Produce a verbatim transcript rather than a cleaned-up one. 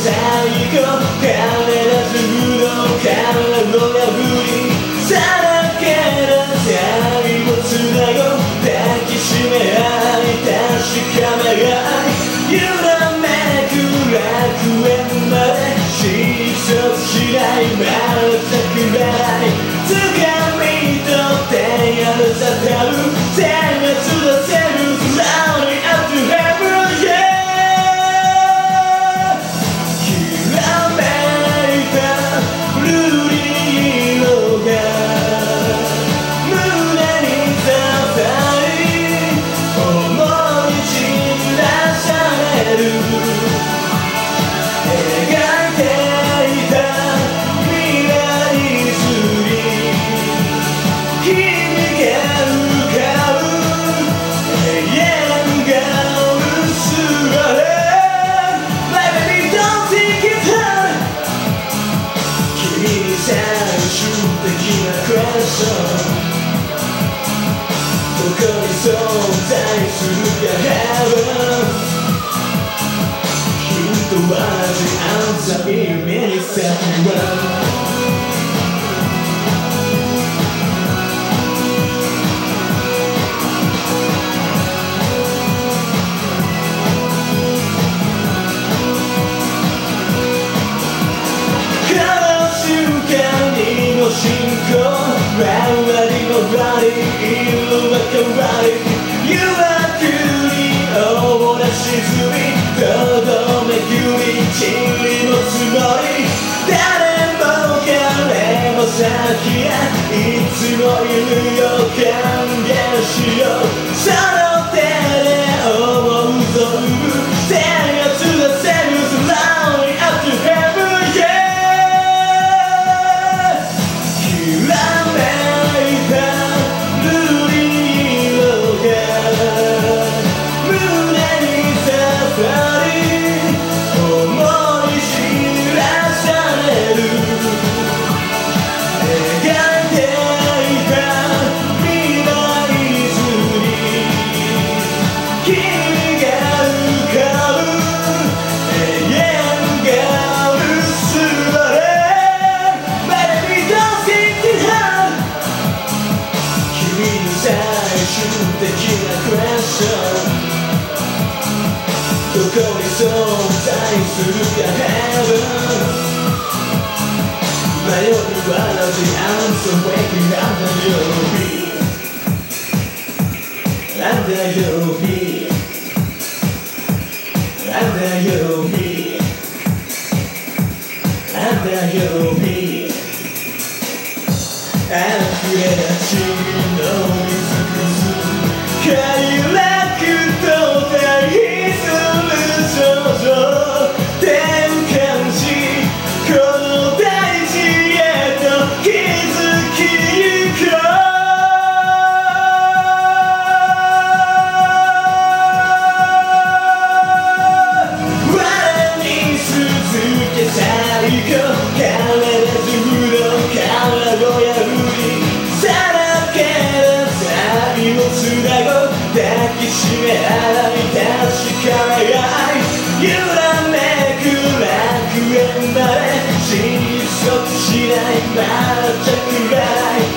最後必ず不動からの破りさらけ出愛をつなごう抱きしめ合い確かめ合い揺らめく楽園まで失速しない全くない掴み取ってやるさたる点が出せる Slowly up to heaven yeah きらめいた瑠璃色が胸に刺さり思い散らされる描いていた未来図に君が浮かぶ永遠が薄られ Baby don't think it's hard 君に最終的なクエスチョンどこに存在するか Heaven 問わず安全夢に咲くわ進行周りのバディ色は変わり誘惑に溺れ沈みとどめくり塵のつもり誰も彼も先へいつもいるよ歓迎しようその手で思う存分手が出せる Slowly up to heaven yeahどこに存在するか Heaven 迷いはなぜ I'm so waking under your feet Under your feet Under your feet Under your feet あふれた血の水くず快楽と対比する想像転換しこの大地へと気づきゆこう我に続け最後必ず不動からの破りさらけ出愛をつなごう抱きしめ合い確かめ合い揺らめく楽園まで失速しない全くない